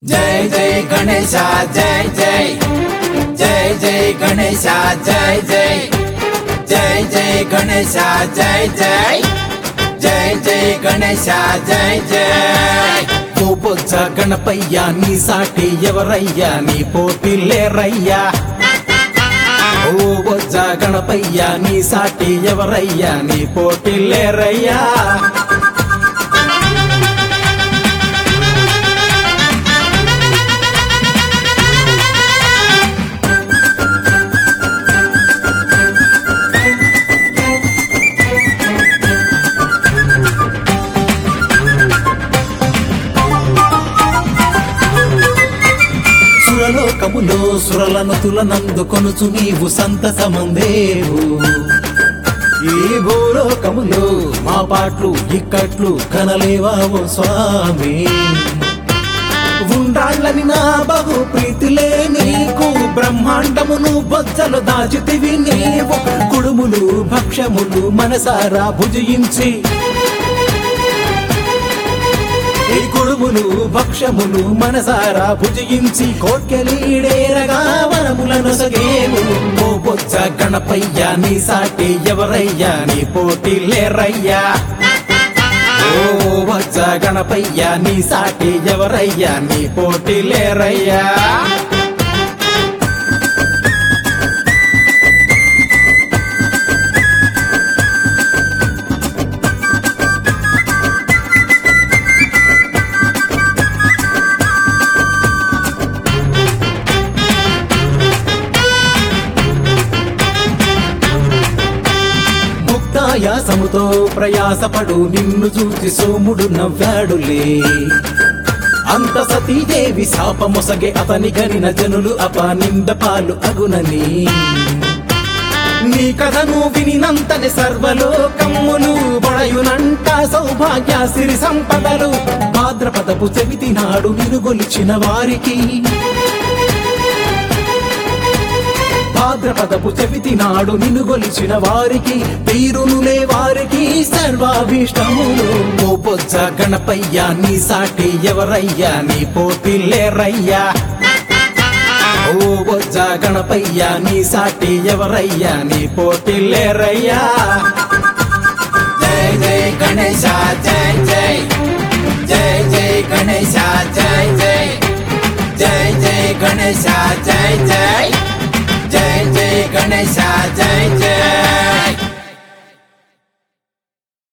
जय जय गणेश जय जय जय जय गणेश जय जय जय जय गणेश जय जय जय जय गणेश जय जय కోపొచ్చ గణపయ్య నీ సాటి ఎవరయ్యా నీ పోటీ లేరయ్యా ఓ బొజ్జ గణపయ్య నీ సాటి ఎవరయ్యా నీ పోటీ లేరయ్యా సురలోకములో సురలను తులనందుకొనుచు నీవు సంతసమందేవు ఈ భూలోకములో మా పాటలు ఇక్కట్లు కనలేవా ఓ స్వామి ఉండాళ్ళని నా బహు ప్రీతిలే నీకు బ్రహ్మాండమును బొజ్జలు దాచితివి నీవు కుడుములు భక్ష్యములు మనసారా భుజించి ఈ కుడుములు భక్ష్యములు మనసారా భుజించి కోట్కెలీడేరగా వరములను సగేము ఓ బొజ్జ గణపయ్య నీ సాటి ఎవరయ్యా నీ పోటీ లేరయ్యా ఓ బొజ్జ గణపయ్య నీ సాటి ఎవరయ్యా నీ పోటీ లేరయ్యా యాసముతో ప్రయాసపడు నిన్ను చూసి సోముడు నవ్వాడులే అంత సతీదేవి శాపమొసగే అతని గనిన జనులు అపనింద పాలు అగునని నీ కథను వినినంతని సర్వలోకమ్ములు బడయునంట సౌభాగ్య సిరి సంపదలు భాద్రపదపు చెవితి నాడు నిన్ను గొలిచిన వారికి భాద్రపదపు చెవితి నాడు నిన్ను గొలిచిన వారికి తీరునులే వారికి సర్వాభీష్టములు ఓ బొజ్జ గణపయ్య నీ సాటి ఎవరయ్యా నీ పోటీ లేరయ్యా ఓ బొజ్జ గణపయ్య నీ సాటి ఎవరయ్యా నీ పోటీ లేరయ్యా జయ జయ గణేశ